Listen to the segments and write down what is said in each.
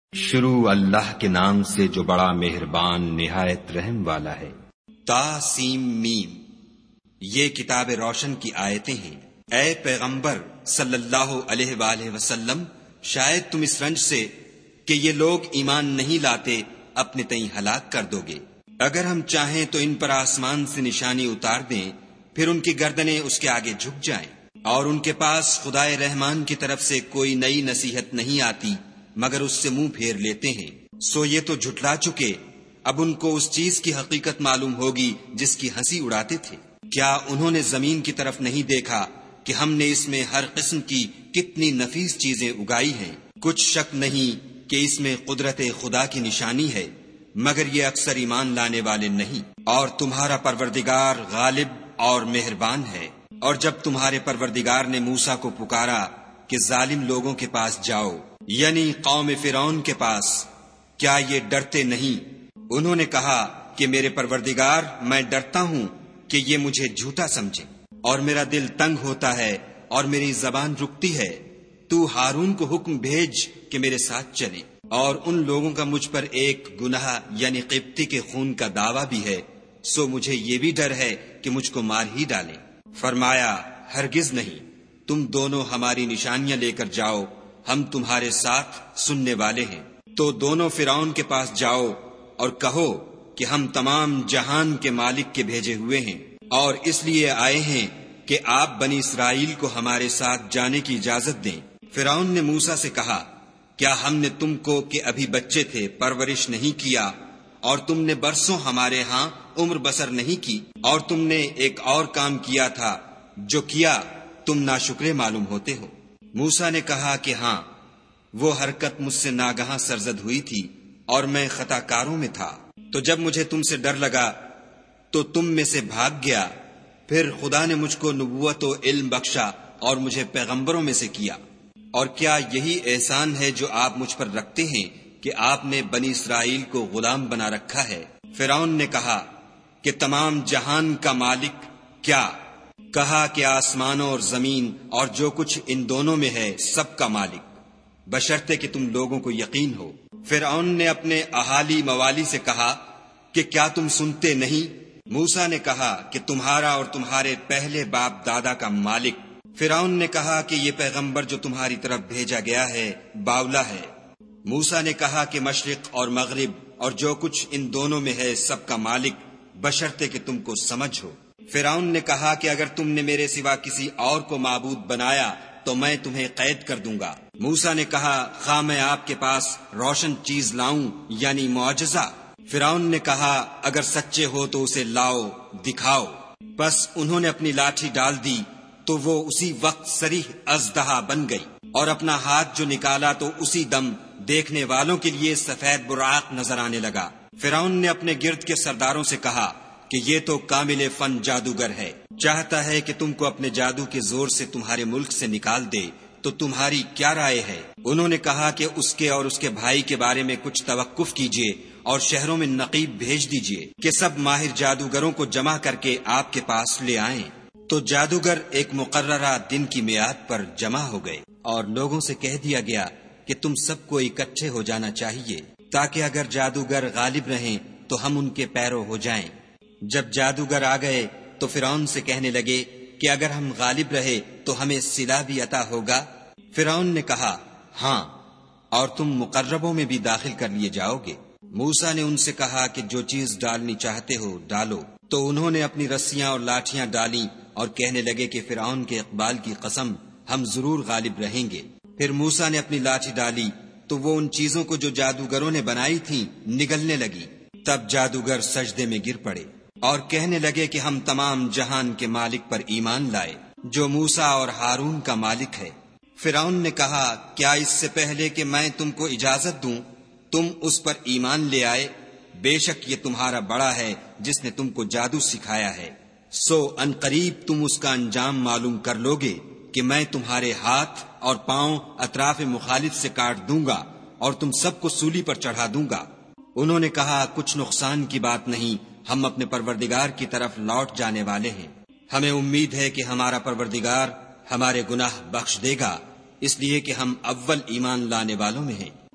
شروع اللہ کے نام سے جو بڑا مہربان نہایت رحم والا ہے۔ تا سیم میم، یہ کتاب روشن کی آیتیں ہیں۔ اے پیغمبر صلی اللہ علیہ وآلہ وسلم، شاید تم اس رنج سے کہ یہ لوگ ایمان نہیں لاتے اپنے تئیں ہلاک کر دو گے۔ اگر ہم چاہیں تو ان پر آسمان سے نشانی اتار دیں، پھر ان کی گردنیں اس کے آگے جھک جائیں، اور ان کے پاس خدائے رحمان کی طرف سے کوئی نئی نصیحت نہیں آتی مگر اس سے منہ پھیر لیتے ہیں۔ سو یہ تو جھٹلا چکے، اب ان کو اس چیز کی حقیقت معلوم ہوگی جس کی ہنسی اڑاتے تھے۔ کیا انہوں نے زمین کی طرف نہیں دیکھا کہ ہم نے اس میں ہر قسم کی کتنی نفیس چیزیں اگائی ہیں؟ کچھ شک نہیں کہ اس میں قدرت خدا کی نشانی ہے، مگر یہ اکثر ایمان لانے والے نہیں۔ اور تمہارا پروردگار غالب اور مہربان ہے۔ اور جب تمہارے پروردگار نے موسیٰ کو پکارا کہ ظالم لوگوں کے پاس جاؤ، یعنی قوم فرعون کے پاس، کیا یہ ڈرتے نہیں؟ انہوں نے کہا کہ میرے پروردگار، میں ڈرتا ہوں کہ یہ مجھے جھوٹا سمجھے، اور میرا دل تنگ ہوتا ہے اور میری زبان رکتی ہے۔ تو ہارون کو حکم بھیج کہ میرے ساتھ چلے، اور ان لوگوں کا مجھ پر ایک گناہ یعنی قبطی کے خون کا دعویٰ بھی ہے، سو مجھے یہ بھی ڈر ہے کہ مجھ کو مار ہی ڈالیں۔ فرمایا، ہرگز نہیں، تم دونوں ہماری نشانیاں لے کر جاؤ، ہم تمہارے ساتھ سننے والے ہیں۔ تو دونوں فرعون کے پاس جاؤ اور کہو کہ ہم تمام جہان کے مالک کے بھیجے ہوئے ہیں، اور اس لیے آئے ہیں کہ آپ بنی اسرائیل کو ہمارے ساتھ جانے کی اجازت دیں۔ فرعون نے موسیٰ سے کہا، کیا ہم نے تم کو کہ ابھی بچے تھے پرورش نہیں کیا، اور تم نے برسوں ہمارے ہاں عمر بسر نہیں کی؟ اور تم نے ایک اور کام کیا تھا، جو کیا تم ناشکرے معلوم ہوتے ہو۔ موسیٰ نے کہا کہ ہاں، وہ حرکت مجھ سے ناگہاں سرزد ہوئی تھی اور میں خطا کاروں میں تھا۔ تو جب مجھے تم سے ڈر لگا تو تم میں سے بھاگ گیا، پھر خدا نے مجھ کو نبوت و علم بخشا اور مجھے پیغمبروں میں سے کیا۔ اور کیا یہی احسان ہے جو آپ مجھ پر رکھتے ہیں کہ آپ نے بنی اسرائیل کو غلام بنا رکھا ہے؟ فرعون نے کہا کہ تمام جہان کا مالک کیا؟ کہا کہ آسمانوں اور زمین اور جو کچھ ان دونوں میں ہے سب کا مالک، بشرطے کہ تم لوگوں کو یقین ہو۔ فرعون نے اپنے اہالی موالی سے کہا کہ کیا تم سنتے نہیں؟ موسیٰ نے کہا کہ تمہارا اور تمہارے پہلے باپ دادا کا مالک۔ فرعون نے کہا کہ یہ پیغمبر جو تمہاری طرف بھیجا گیا ہے باولا ہے۔ موسیٰ نے کہا کہ مشرق اور مغرب اور جو کچھ ان دونوں میں ہے سب کا مالک، بشرطے کہ تم کو سمجھ ہو۔ فرعون نے کہا کہ اگر تم نے میرے سوا کسی اور کو معبود بنایا تو میں تمہیں قید کر دوں گا۔ موسیٰ نے کہا، خواہ میں آپ کے پاس روشن چیز لاؤں یعنی معجزہ؟ فرعون نے کہا، اگر سچے ہو تو اسے لاؤ، دکھاؤ۔ بس انہوں نے اپنی لاٹھی ڈال دی تو وہ اسی وقت صریح اژدہا بن گئی، اور اپنا ہاتھ جو نکالا تو اسی دم دیکھنے والوں کے لیے سفید براق نظر آنے لگا۔ فرعون نے اپنے گرد کے سرداروں سے کہا کہ یہ تو کامل فن جادوگر ہے، چاہتا ہے کہ تم کو اپنے جادو کے زور سے تمہارے ملک سے نکال دے، تو تمہاری کیا رائے ہے؟ انہوں نے کہا کہ اس کے اور اس کے بھائی کے بارے میں کچھ توقف کیجیے اور شہروں میں نقیب بھیج دیجیے کہ سب ماہر جادوگروں کو جمع کر کے آپ کے پاس لے آئیں۔ تو جادوگر ایک مقررہ دن کی میعاد پر جمع ہو گئے، اور لوگوں سے کہہ دیا گیا کہ تم سب کو اکٹھے ہو جانا چاہیے، تاکہ اگر جادوگر غالب رہیں تو ہم ان کے پیرو ہو جائیں۔ جب جادوگر آ گئے تو فرعون سے کہنے لگے کہ اگر ہم غالب رہے تو ہمیں صلہ بھی عطا ہوگا؟ فرعون نے کہا، ہاں، اور تم مقربوں میں بھی داخل کر لیے جاؤ گے۔ موسیٰ نے ان سے کہا کہ جو چیز ڈالنی چاہتے ہو ڈالو۔ تو انہوں نے اپنی رسیاں اور لاٹھیاں ڈالیں اور کہنے لگے کہ فرعون کے اقبال کی قسم، ہم ضرور غالب رہیں گے۔ پھر موسیٰ نے اپنی لاٹھی ڈالی تو وہ ان چیزوں کو جو جادوگروں نے بنائی تھیں نگلنے لگی۔ تب جادوگر سجدے میں گر پڑے اور کہنے لگے کہ ہم تمام جہان کے مالک پر ایمان لائے، جو موسیٰ اور ہارون کا مالک ہے۔ فرعون نے کہا، کیا اس سے پہلے کہ میں تم کو اجازت دوں تم اس پر ایمان لے آئے؟ بے شک یہ تمہارا بڑا ہے جس نے تم کو جادو سکھایا ہے، سو ان قریب تم اس کا انجام معلوم کر لوگے کہ میں تمہارے ہاتھ اور پاؤں اطراف مخالف سے کاٹ دوں گا اور تم سب کو سولی پر چڑھا دوں گا۔ انہوں نے کہا، کچھ نقصان کی بات نہیں، ہم اپنے پروردگار کی طرف لوٹ جانے والے ہیں، ہمیں امید ہے کہ ہمارا پروردگار ہمارے گناہ بخش دے گا، اس لیے کہ ہم اول ایمان لانے والوں میں ہیں۔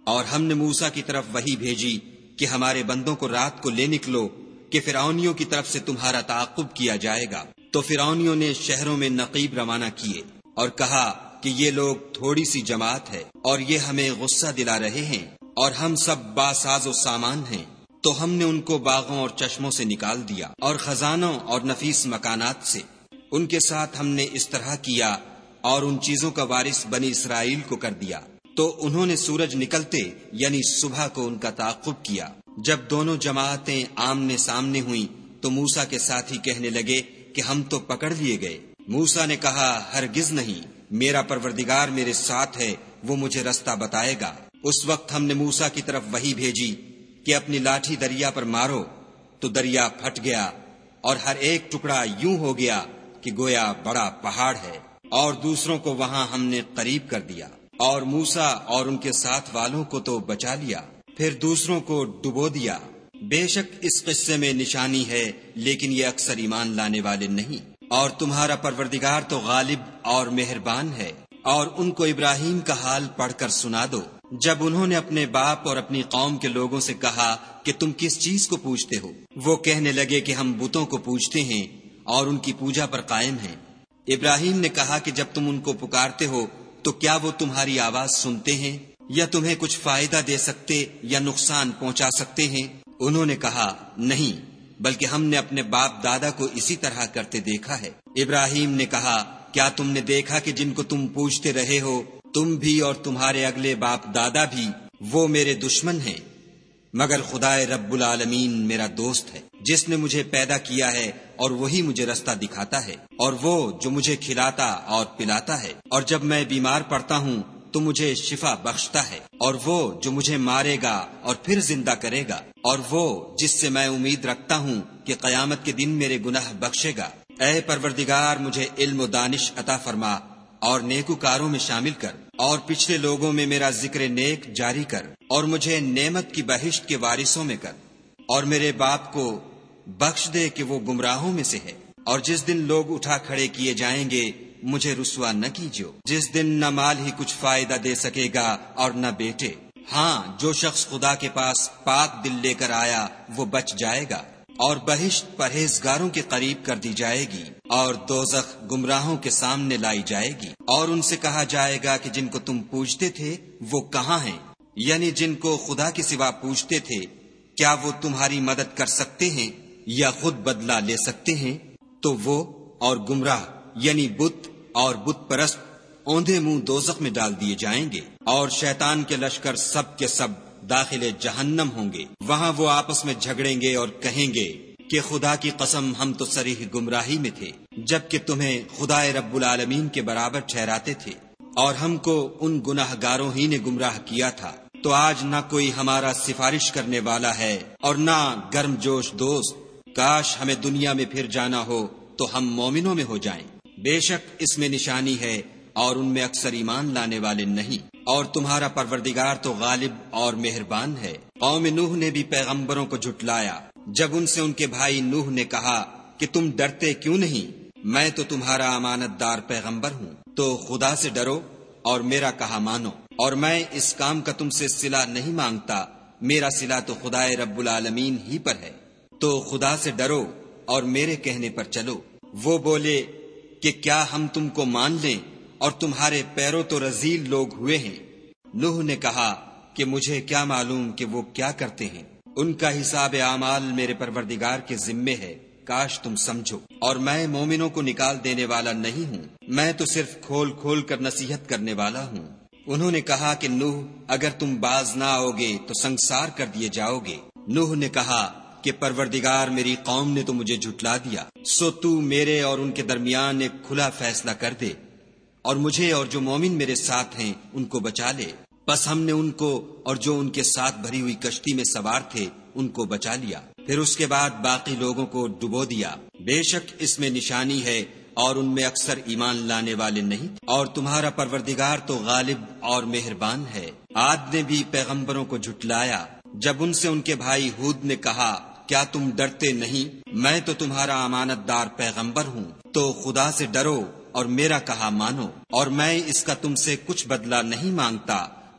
اور ہم نے موسیٰ کی طرف وحی بھیجی کہ ہمارے بندوں کو رات کو لے نکلو کہ فرعونیوں کی طرف سے تمہارا تعاقب کیا جائے گا۔ تو فرعونیوں نے شہروں میں نقیب روانہ کیے اور کہا کہ یہ لوگ تھوڑی سی جماعت ہے اور یہ ہمیں غصہ دلا رہے ہیں اور ہم سب باساز و سامان ہیں۔ تو ہم نے ان کو باغوں اور چشموں سے نکال دیا اور خزانوں اور نفیس مکانات سے۔ ان کے ساتھ ہم نے اس طرح کیا اور ان چیزوں کا وارث بنی اسرائیل کو کر دیا۔ تو انہوں نے سورج نکلتے یعنی صبح کو ان کا تعاقب کیا۔ جب دونوں جماعتیں آمنے سامنے ہوئیں تو موسیٰ کے ساتھی کہنے لگے کہ ہم تو پکڑ لیے گئے۔ موسیٰ نے کہا ہرگز نہیں، میرا پروردگار میرے ساتھ ہے، وہ مجھے رستہ بتائے گا۔ اس وقت ہم نے موسیٰ کی طرف وحی بھیجی کہ اپنی لاٹھی دریا پر مارو، تو دریا پھٹ گیا اور ہر ایک ٹکڑا یوں ہو گیا کہ گویا بڑا پہاڑ ہے، اور دوسروں کو وہاں ہم نے قریب کر دیا، اور موسیٰ اور ان کے ساتھ والوں کو تو بچا لیا، پھر دوسروں کو ڈبو دیا۔ بے شک اس قصے میں نشانی ہے، لیکن یہ اکثر ایمان لانے والے نہیں۔ اور تمہارا پروردگار تو غالب اور مہربان ہے۔ اور ان کو ابراہیم کا حال پڑھ کر سنا دو، جب انہوں نے اپنے باپ اور اپنی قوم کے لوگوں سے کہا کہ تم کس چیز کو پوجتے ہو؟ وہ کہنے لگے کہ ہم بتوں کو پوجتے ہیں اور ان کی پوجا پر قائم ہیں۔ ابراہیم نے کہا کہ جب تم ان کو پکارتے ہو تو کیا وہ تمہاری آواز سنتے ہیں یا تمہیں کچھ فائدہ دے سکتے یا نقصان پہنچا سکتے ہیں؟ انہوں نے کہا نہیں، بلکہ ہم نے اپنے باپ دادا کو اسی طرح کرتے دیکھا ہے۔ ابراہیم نے کہا کیا تم نے دیکھا کہ جن کو تم پوجتے رہے ہو، تم بھی اور تمہارے اگلے باپ دادا بھی، وہ میرے دشمن ہیں، مگر خدائے رب العالمین میرا دوست ہے، جس نے مجھے پیدا کیا ہے اور وہی مجھے رستہ دکھاتا ہے، اور وہ جو مجھے کھلاتا اور پلاتا ہے، اور جب میں بیمار پڑتا ہوں تو مجھے شفا بخشتا ہے، اور وہ جو مجھے مارے گا اور پھر زندہ کرے گا، اور وہ جس سے میں امید رکھتا ہوں کہ قیامت کے دن میرے گناہ بخشے گا۔ اے پروردگار مجھے علم و دانش عطا فرما اور نیکوکاروں میں شامل کر، اور پچھلے لوگوں میں میرا ذکر نیک جاری کر، اور مجھے نعمت کی بہشت کے وارثوں میں کر، اور میرے باپ کو بخش دے کہ وہ گمراہوں میں سے ہے، اور جس دن لوگ اٹھا کھڑے کیے جائیں گے مجھے رسوا نہ کیجو، جس دن نہ مال ہی کچھ فائدہ دے سکے گا اور نہ بیٹے۔ ہاں، جو شخص خدا کے پاس پاک دل لے کر آیا وہ بچ جائے گا، اور بہشت پرہیزگاروں کے قریب کر دی جائے گی، اور دوزخ گمراہوں کے سامنے لائی جائے گی، اور ان سے کہا جائے گا کہ جن کو تم پوجتے تھے وہ کہاں ہیں؟ یعنی جن کو خدا کے سوا پوجتے تھے، کیا وہ تمہاری مدد کر سکتے ہیں یا خود بدلہ لے سکتے ہیں؟ تو وہ اور گمراہ یعنی بت اور بت پرست اوندھے منہ دوزخ میں ڈال دیے جائیں گے، اور شیطان کے لشکر سب کے سب داخل جہنم ہوں گے۔ وہاں وہ آپس میں جھگڑیں گے اور کہیں گے کہ خدا کی قسم ہم تو صریح گمراہی میں تھے، جبکہ تمہیں خدائے رب العالمین کے برابر ٹھہراتے تھے، اور ہم کو ان گناہ گاروں ہی نے گمراہ کیا تھا۔ تو آج نہ کوئی ہمارا سفارش کرنے والا ہے اور نہ گرم جوش دوست۔ کاش ہمیں دنیا میں پھر جانا ہو تو ہم مومنوں میں ہو جائیں۔ بے شک اس میں نشانی ہے اور ان میں اکثر ایمان لانے والے نہیں۔ اور تمہارا پروردگار تو غالب اور مہربان ہے۔ قوم نوح نے بھی پیغمبروں کو جھٹلایا جب ان سے ان کے بھائی نوح نے کہا کہ تم ڈرتے کیوں نہیں؟ میں تو تمہارا امانت دار پیغمبر ہوں، تو خدا سے ڈرو اور میرا کہا مانو، اور میں اس کام کا تم سے صلہ نہیں مانگتا، میرا صلہ تو خدائے رب العالمین ہی پر ہے، تو خدا سے ڈرو اور میرے کہنے پر چلو۔ وہ بولے کہ کیا ہم تم کو مان لیں اور تمہارے پیروں تو رذیل لوگ ہوئے ہیں؟ نوح نے کہا کہ مجھے کیا معلوم کہ وہ کیا کرتے ہیں، ان کا حساب اعمال میرے پروردگار کے ذمے ہے، کاش تم سمجھو۔ اور میں مومنوں کو نکال دینے والا نہیں ہوں، میں تو صرف کھول کھول کر نصیحت کرنے والا ہوں۔ انہوں نے کہا کہ نوح اگر تم باز نہ آؤ گے تو سنگسار کر دیے جاؤ گے۔ نوح نے کہا کہ پروردگار میری قوم نے تو مجھے جھٹلا دیا، سو تو میرے اور ان کے درمیان ایک کھلا فیصلہ کر دے، اور مجھے اور جو مومن میرے ساتھ ہیں ان کو بچا لے۔ بس ہم نے ان کو اور جو ان کے ساتھ بھری ہوئی کشتی میں سوار تھے ان کو بچا لیا، پھر اس کے بعد باقی لوگوں کو ڈبو دیا۔ بے شک اس میں نشانی ہے اور ان میں اکثر ایمان لانے والے نہیں۔ اور تمہارا پروردگار تو غالب اور مہربان ہے۔ عاد نے بھی پیغمبروں کو جھٹلایا جب ان سے ان کے بھائی ہود نے کہا کیا تم ڈرتے نہیں؟ میں تو تمہارا امانت دار پیغمبر ہوں، تو خدا سے ڈرو اور میرا کہا مانو، اور میں اس کا تم سے کچھ بدلہ نہیں مانگتا،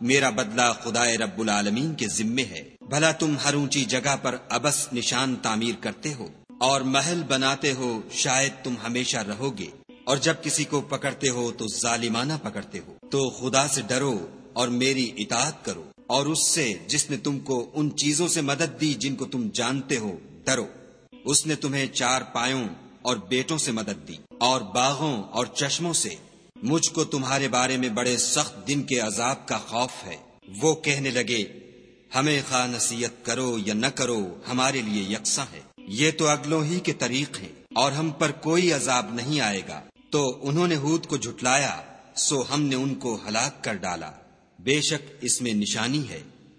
میرا بدلہ خدائے رب العالمین کے ذمے ہے۔ بھلا تم ہر اونچی جگہ پر ابس نشان تعمیر کرتے ہو اور محل بناتے ہو، شاید تم ہمیشہ رہو گے، اور جب کسی کو پکڑتے ہو تو ظالمانہ پکڑتے ہو۔ تو خدا سے ڈرو اور میری اطاعت کرو، اور اس سے جس نے تم کو ان چیزوں سے مدد دی جن کو تم جانتے ہو ڈرو۔ اس نے تمہیں 4 پایوں اور بیٹوں سے مدد دی، اور باغوں اور چشموں سے۔ مجھ کو تمہارے بارے میں بڑے سخت دن کے عذاب کا خوف ہے۔ وہ کہنے لگے ہمیں خواہ نصیحت کرو یا نہ کرو، ہمارے لیے یکساں ہے، یہ تو اگلوں ہی کے طریق ہیں، اور ہم پر کوئی عذاب نہیں آئے گا۔ تو انہوں نے ہود کو جھٹلایا، سو ہم نے ان کو ہلاک کر ڈالا۔ بے شک اس میں نشانی ہے،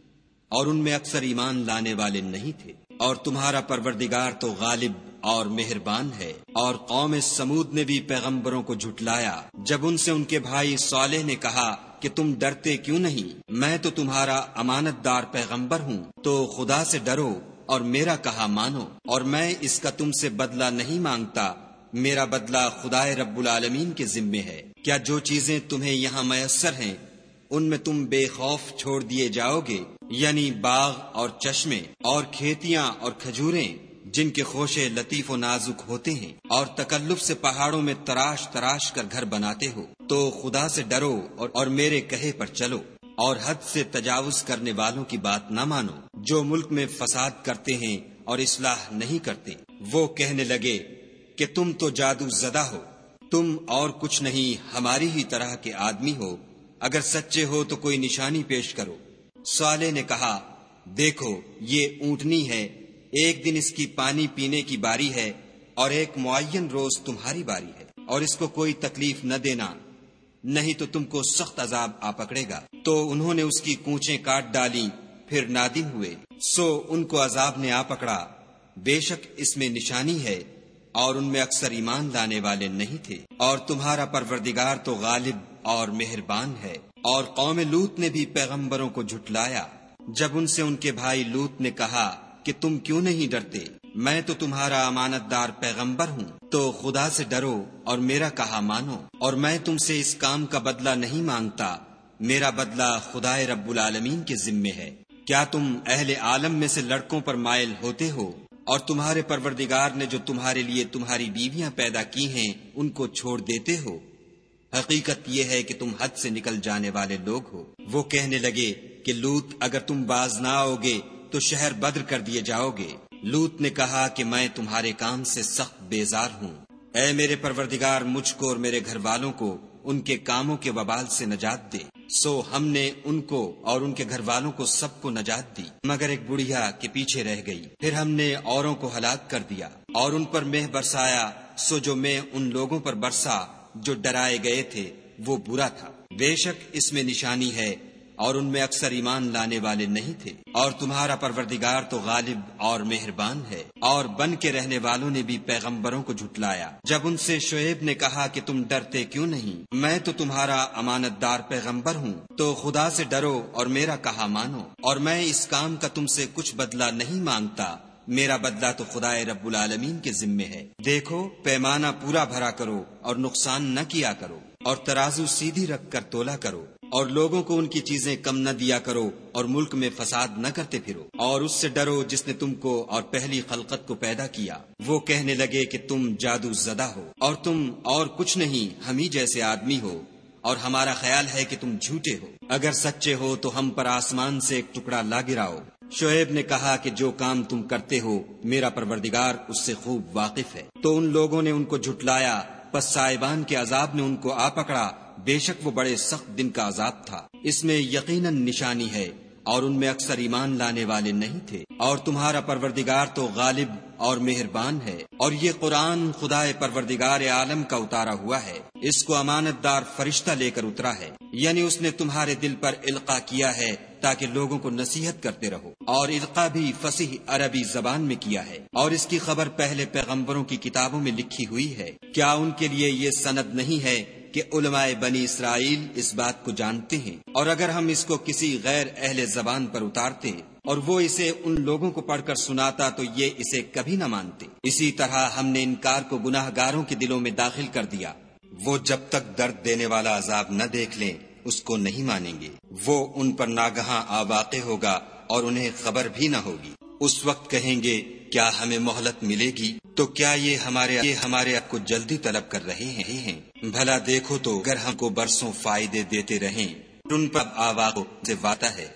اور ان میں اکثر ایمان لانے والے نہیں تھے۔ اور تمہارا پروردگار تو غالب اور مہربان ہے۔ اور قوم سمود نے بھی پیغمبروں کو جھٹلایا جب ان سے ان کے بھائی صالح نے کہا کہ تم ڈرتے کیوں نہیں، میں تو تمہارا امانت دار پیغمبر ہوں، تو خدا سے ڈرو اور میرا کہا مانو، اور میں اس کا تم سے بدلہ نہیں مانگتا، میرا بدلہ خدائے رب العالمین کے ذمے ہے۔ کیا جو چیزیں تمہیں یہاں میسر ہیں ان میں تم بے خوف چھوڑ دیے جاؤ گے، یعنی باغ اور چشمے اور کھیتیاں اور کھجوریں جن کے خوشے لطیف و نازک ہوتے ہیں، اور تکلف سے پہاڑوں میں تراش تراش کر گھر بناتے ہو، تو خدا سے ڈرو اور میرے کہے پر چلو، اور حد سے تجاوز کرنے والوں کی بات نہ مانو جو ملک میں فساد کرتے ہیں اور اصلاح نہیں کرتے۔ وہ کہنے لگے کہ تم تو جادو زدہ ہو، تم اور کچھ نہیں ہماری ہی طرح کے آدمی ہو، اگر سچے ہو تو کوئی نشانی پیش کرو۔ صالح نے کہا دیکھو یہ اونٹنی ہے، ایک دن اس کی پانی پینے کی باری ہے، اور ایک معین روز تمہاری باری ہے، اور اس کو کوئی تکلیف نہ دینا، نہیں تو تم کو سخت عذاب آ پکڑے گا۔ تو انہوں نے اس کی کونچیں کاٹ ڈالی، پھر نادم ہوئے، سو ان کو عذاب نے آ پکڑا۔ بے شک اس میں نشانی ہے، اور ان میں اکثر ایمان لانے والے نہیں تھے۔ اور تمہارا پروردگار تو غالب اور مہربان ہے۔ اور قوم لوط نے بھی پیغمبروں کو جھٹلایا جب ان سے ان کے بھائی لوط نے کہا کہ تم کیوں نہیں ڈرتے، میں تو تمہارا امانت دار پیغمبر ہوں، تو خدا سے ڈرو اور میرا کہا مانو، اور میں تم سے اس کام کا بدلہ نہیں مانگتا، میرا بدلہ خدائے رب العالمین کے ذمے ہے۔ کیا تم اہل عالم میں سے لڑکوں پر مائل ہوتے ہو، اور تمہارے پروردگار نے جو تمہارے لیے تمہاری بیویاں پیدا کی ہیں ان کو چھوڑ دیتے ہو؟ حقیقت یہ ہے کہ تم حد سے نکل جانے والے لوگ ہو۔ وہ کہنے لگے کہ لوط اگر تم باز نہ آؤ گے تو شہر بدر کر دیے جاؤ گے۔ لوط نے کہا کہ میں تمہارے کام سے سخت بیزار ہوں، اے میرے پروردگار مجھ کو اور میرے گھر والوں کو ان کے کاموں کے وبال سے نجات دے۔ سو ہم نے ان کو اور ان کے گھر والوں کو سب کو نجات دی، مگر ایک بڑھیا کے پیچھے رہ گئی۔ پھر ہم نے اوروں کو ہلاک کر دیا اور ان پر مہ برسایا، سو جو مہ ان لوگوں پر برسا جو ڈرائے گئے تھے وہ برا تھا۔ بے شک اس میں نشانی ہے، اور ان میں اکثر ایمان لانے والے نہیں تھے۔ اور تمہارا پروردگار تو غالب اور مہربان ہے۔ اور بن کے رہنے والوں نے بھی پیغمبروں کو جھٹلایا جب ان سے شعیب نے کہا کہ تم ڈرتے کیوں نہیں، میں تو تمہارا امانت دار پیغمبر ہوں، تو خدا سے ڈرو اور میرا کہا مانو، اور میں اس کام کا تم سے کچھ بدلہ نہیں مانگتا، میرا بدلہ تو خدائے رب العالمین کے ذمے ہے۔ دیکھو پیمانہ پورا بھرا کرو اور نقصان نہ کیا کرو، اور ترازو سیدھی رکھ کر تولا کرو، اور لوگوں کو ان کی چیزیں کم نہ دیا کرو، اور ملک میں فساد نہ کرتے پھرو، اور اس سے ڈرو جس نے تم کو اور پہلی خلقت کو پیدا کیا۔ وہ کہنے لگے کہ تم جادو زدہ ہو، اور تم اور کچھ نہیں ہم ہی جیسے آدمی ہو، اور ہمارا خیال ہے کہ تم جھوٹے ہو۔ اگر سچے ہو تو ہم پر آسمان سے ایک ٹکڑا لا گراؤ۔ شعیب نے کہا کہ جو کام تم کرتے ہو میرا پروردگار اس سے خوب واقف ہے۔ تو ان لوگوں نے ان کو جھٹلایا، پس صاحبان کے عذاب نے ان کو آ پکڑا، بے شک وہ بڑے سخت دن کا عذاب تھا۔ اس میں یقیناً نشانی ہے، اور ان میں اکثر ایمان لانے والے نہیں تھے۔ اور تمہارا پروردگار تو غالب اور مہربان ہے۔ اور یہ قرآن خدائے پروردگار عالم کا اتارا ہوا ہے، اس کو امانت دار فرشتہ لے کر اترا ہے، یعنی اس نے تمہارے دل پر القاء کیا ہے تاکہ لوگوں کو نصیحت کرتے رہو، اور القاء بھی فصیح عربی زبان میں کیا ہے، اور اس کی خبر پہلے پیغمبروں کی کتابوں میں لکھی ہوئی ہے۔ کیا ان کے لیے یہ سند نہیں ہے کہ علماء بنی اسرائیل اس بات کو جانتے ہیں؟ اور اگر ہم اس کو کسی غیر اہل زبان پر اتارتے اور وہ اسے ان لوگوں کو پڑھ کر سناتا تو یہ اسے کبھی نہ مانتے۔ اسی طرح ہم نے انکار کو گناہ گاروں کے دلوں میں داخل کر دیا، وہ جب تک درد دینے والا عذاب نہ دیکھ لیں اس کو نہیں مانیں گے، وہ ان پر ناگہاں آواقع ہوگا اور انہیں خبر بھی نہ ہوگی۔ اس وقت کہیں گے کیا ہمیں مہلت ملے گی؟ تو کیا یہ ہمارے حق کو جلدی طلب کر رہے ہیں؟ بھلا دیکھو تو اگر ہم کو برسوں فائدے دیتے رہیں، ان پر آواقع سے وعدہ ہے۔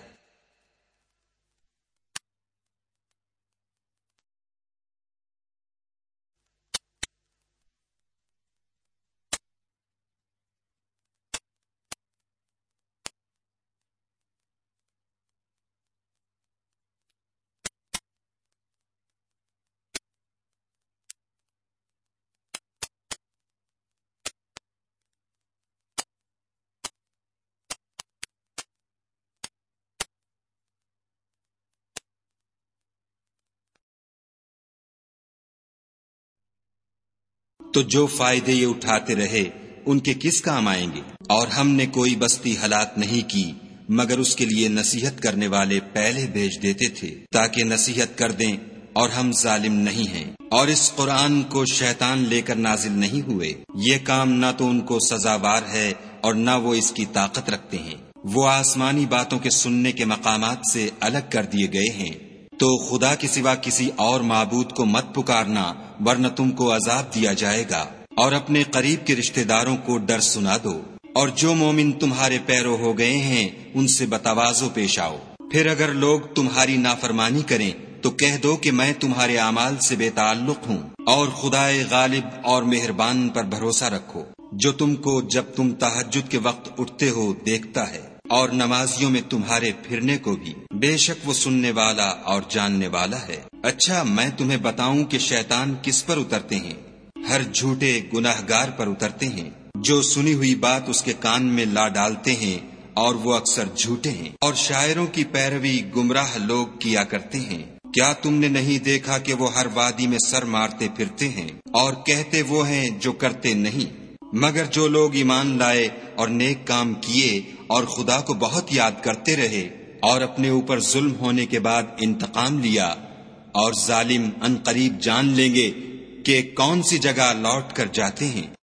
تو جو فائدے یہ اٹھاتے رہے ان کے کس کام آئیں گے؟ اور ہم نے کوئی بستی ہلاک نہیں کی مگر اس کے لیے نصیحت کرنے والے پہلے بھیج دیتے تھے تاکہ نصیحت کر دیں، اور ہم ظالم نہیں ہیں۔ اور اس قرآن کو شیطان لے کر نازل نہیں ہوئے، یہ کام نہ تو ان کو سزاوار ہے اور نہ وہ اس کی طاقت رکھتے ہیں۔ وہ آسمانی باتوں کے سننے کے مقامات سے الگ کر دیے گئے ہیں۔ تو خدا کے سوا کسی اور معبود کو مت پکارنا ورنہ تم کو عذاب دیا جائے گا، اور اپنے قریب کے رشتہ داروں کو ڈر سنا دو، اور جو مومن تمہارے پیرو ہو گئے ہیں ان سے بتواضع پیش آؤ۔ پھر اگر لوگ تمہاری نافرمانی کریں تو کہہ دو کہ میں تمہارے اعمال سے بے تعلق ہوں، اور خدائے غالب اور مہربان پر بھروسہ رکھو جو تم کو جب تم تہجد کے وقت اٹھتے ہو دیکھتا ہے، اور نمازیوں میں تمہارے پھرنے کو بھی، بے شک وہ سننے والا اور جاننے والا ہے۔ اچھا میں تمہیں بتاؤں کہ شیطان کس پر اترتے ہیں؟ ہر جھوٹے گناہگار پر اترتے ہیں جو سنی ہوئی بات اس کے کان میں لا ڈالتے ہیں، اور وہ اکثر جھوٹے ہیں، اور شاعروں کی پیروی گمراہ لوگ کیا کرتے ہیں۔ کیا تم نے نہیں دیکھا کہ وہ ہر وادی میں سر مارتے پھرتے ہیں اور کہتے وہ ہیں جو کرتے نہیں؟ مگر جو لوگ ایمان لائے اور نیک کام کیے اور خدا کو بہت یاد کرتے رہے اور اپنے اوپر ظلم ہونے کے بعد انتقام لیا، اور ظالم ان قریب جان لیں گے کہ کون سی جگہ لوٹ کر جاتے ہیں۔